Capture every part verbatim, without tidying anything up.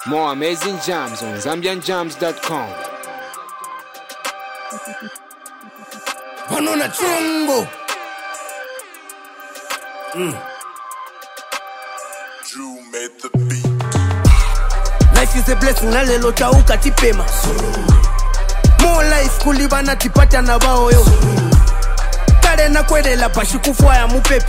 More amazing jams on zambian jams dot com. Banana chungo. Mm. Drew made the beat. Life is a blessing na lelo chauka tipema. More life kulibana tipata na bao yo. Kare na kwede la pashi kufwa ya mupepe.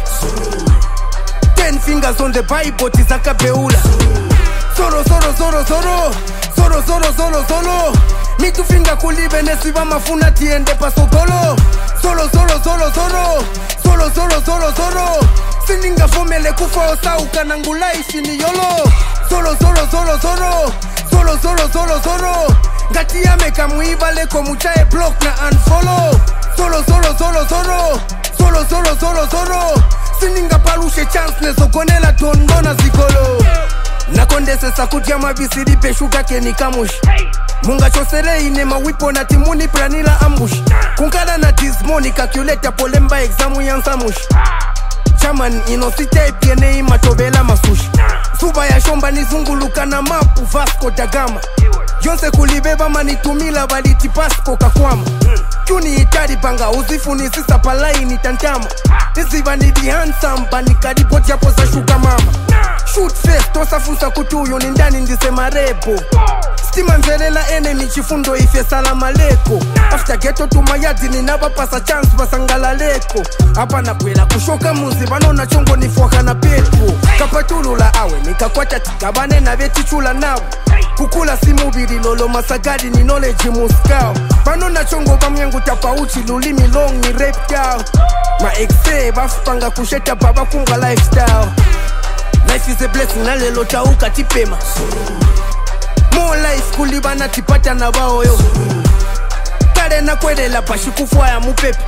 Ten fingers on the Bible tizaka beula. Soro soro soro soro. Soro soro soro soro. Mitu finga kulibe nesiba mafuna tiende pasogolo. Solo solo solo solo. Solo solo solo solo. Sininga fomele kufa osauka nangula ishini yolo. Solo solo solo solo. Solo solo solo solo. Ngati ya meka muiba leko muchae block na unfollow. Solo solo solo solo. Solo solo solo solo. Sininga palushe chance neso konela tondona zikolo. Nakondese sakutia mabisiri peshuka keni kamush. Munga chosere ine mawipo na timuni planila ambush. Kunkada na dismoni calculator polemba examu yansamush. Chaman inosite piene imatobela masushi. Suba ya shomba nizunguluka na mapu Vasco da Gama. Jonse kulibeba manitumila baliti pasko kakwama. Chuni itari panga uzifu ni sisa palai ni tantama. Niziva ni di handsome bani kadipoti hapo za shuka mama. Shoot face tosa fusa kutuyo ni ndani ndisema repo. Stima mzelela enemy chifundo ife salama leko. After ghetto tumayadi ni naba pasa chance basangala leko. Hapa na kwela kushoka muzi banona chongo ni fuaka na pepo. Kapatulula awe nikakwata tikabane na veti chula nawe. Kukula simu biri lolo masagadi ni knowledge muskao. Banona chongo bamyangu tapauchi lulimi long ni rape cow. Ma exe bafupanga kusheta baba kunga lifestyle. Life is a blessing na lelo chauka tipema. More life kulibana tipata na bao yo. Kare na kwede la pashi kufwa ya mupepe.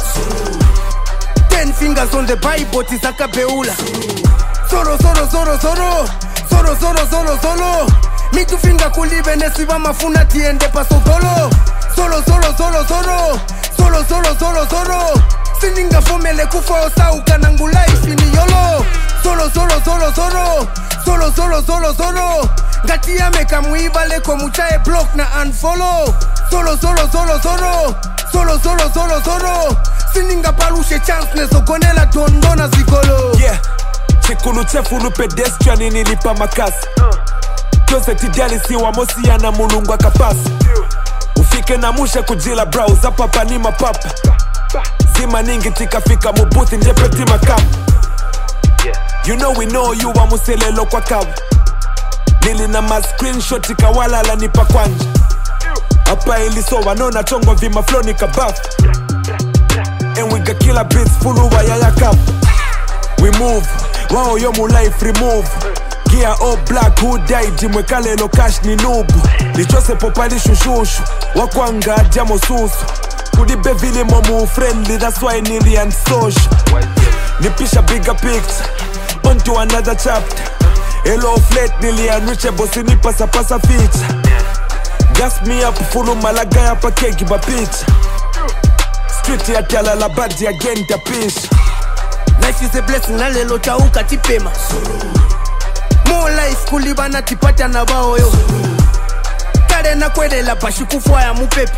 Ten fingers on the Bible tizaka beula. Soro soro soro soro. Soro soro soro soro. Mitu finga kulibe nesiba mafuna tiende pasogolo. Solo solo solo solo. Solo solo solo solo. Sininga fomele kufa osauka nangula ishini yolo. Solo solo solo solo. Solo solo solo solo. Ngati ya meka muiba leko muchae block na unfollow. Solo solo solo solo. Solo solo solo solo. Sininga palushe chance neso konela tondona zikolo. Yeah. Chikulu chefulu pedestrian inilipa makasi. Jose tijali siwa mosi ya na mulungu akapasi. Ufike na mushe kujila browser papa ni mapapa. Zima ningi tikafika mubuti njepeti makapu. You know we know you wa muselelo kwa kawu. Nili na ma screenshot ikawala la nipa kwanja. Hapa iliso wanona chongo vima flow ni kabafu. And we got killer beats full uwa ya ya kapu. We move, wow yo mu life remove. Gear all black who died jimwe kale lo cash ni nubu. Lichose popali shushushu, wakwanga jamo susu. Kudibe vile momu friendly, that's why nili and social. Nipisha bigger picture, on to another chapter. Hello flat nili unreachable, sinipa sa pasa feature. Gas me up fulu malaga ya pa kegi ba pitch. Street ya tala la badi again ta pish. Life is a blessing na lelo chauka tipema. More life kulibana tipata na bao yo. Kare na kwede la pashi kufwa ya mupepe.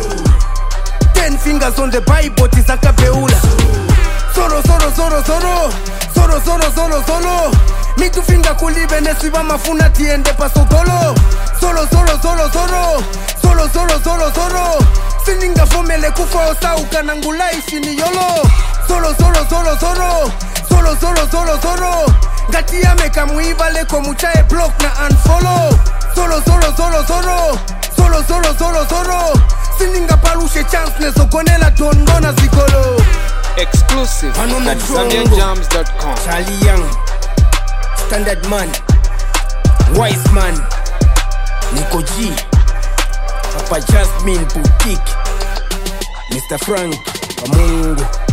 Ten fingers on the Bible tizaka beula. Soro soro soro soro. Soro soro soro soro. Mitu finga kulibe nesiba mafuna tiende pasogolo. Solo solo solo solo. Solo solo solo solo. Sininga fomele kufa osauka nangula ishini yolo. Solo solo solo solo. Solo solo solo solo. Ngati ya meka muiba leko muchae block na unfollow. Solo solo solo solo. Solo solo solo solo. Sininga palushe chance neso konela tondona zikolo. Exclusive Banana at chungo. zambian jams dot com. Charlie Young, Standard Man, Wise Man, Nico G, Papa Jasmine Boutique, Mister Frank, Pamungu.